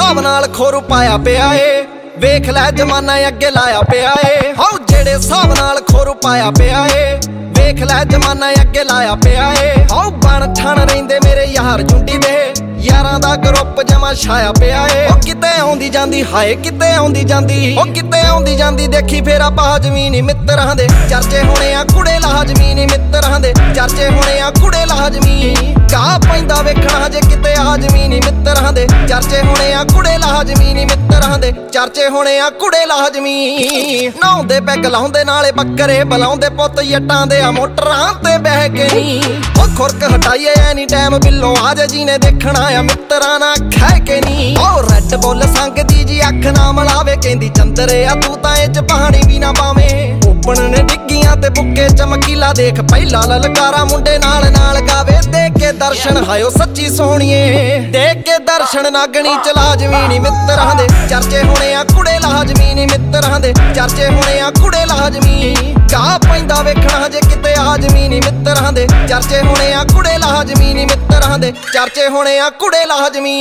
हिसाब नाल खोरू पाया पिया ए वेख लै जमाना अगे लाया पिया ए हाउ जेड़े हिसाब नाल खोरू पाया पिया ए वेख लै जमाना अगे लाया पिया ए हाउ बन ठण रहिंदे मेरे यार जुंडी दे यारां दा ग्रुप जमा छाया पिया ए ओ किते आउंदी जांदी हाय किते आउंदी जांदी ओ किते आउंदी जांदी देखी फेर आपा जमीनी मित्तरां दे चर्चे होने आ कुड़े लाजमीनी मित्तरां दे चर्चे होने आ कुड़े लाजमी गा पैंदा वेखणा जे किते आजमीनी मित्तरां दे चर्चे होने आ कुड़े लाजमीनी मित्तरां दे चर्चे होने आ कुड़े लाजमी नहाउंदे पैग लाउंदे नाले बकरे बुलाउंदे पुੱਤ जट्टां दे आ मोटरां ते बह के नी ओ खुरक हटाइए एनी टाइम बिल्लो आजे जी ने देखना आ मित्तरां ना खै के नी ओ रैड बुल संगदी जी अख ना मलावे कहंदी चंदरे आ तू तां इच पानी भी ना पावे ओपन ने डिग्गियां ते बुक्के चमकीला देख पहला ललकारा मुंडे नाल नाल गावे देख के दर्शन हायो सच्ची सोहणीए देख के दर्शन नागणी च लाजमीनी मित्तरां दे चर्चे होने आ कुड़े लाजमीनी मित्तरां दे चर्चे होने आ कुड़े लाजमी गा पैंदा वेखणा जे किते आजमीनी मित्तरां दे चर्चे होने आ कुड़े लाजमीनी मित्तरां दे चर्चे होने आ कुड़े लाजमी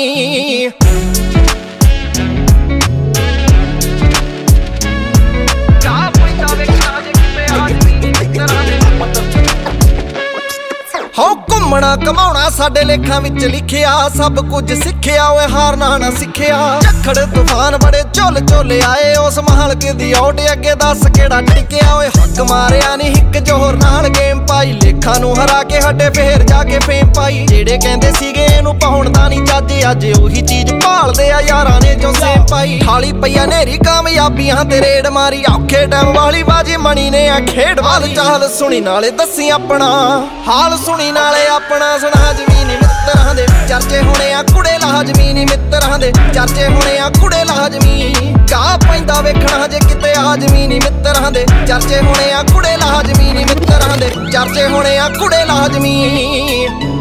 हो घूमना घमाउणा साडे लेखां विच लिखिया सब कुछ सिखिया ओए हारना ना सिखिया झक्खड़ तूफान बड़े झोल झोले आए उस महल के दी आउट अगे दस केड़ा टिकिया ओए हक मारिया नी हिक जोर नाल गेम पाई लेखां नूं हरा के हटे फेर जाके फेम पाई जेड़े कहंदे सीगे इहनूं पाउण दा नी चज अज ओही चीज भालदे आ यारां ने जो सेम पाई थाली पईया नेरी कामयाबियां ते रेड मारी औखे टाइम वाली बाजी मणी ने आ खेड वाल चाल सुनी नाले दसी अपना हाल सुनी नाले अपना सुना जमीनी मित्तरां दे चर्चे होने आ कुड़े लाजमीनी मित्तरां दे चर्चे होने आ कुड़े लाजमी गा पैंदा वेखणा जे किते आजमीनी मित्तरां दे चर्चे होने आ कुड़े लाजमीनी मित्तरां दे चर्चे होने आ कुड़े लाजमी।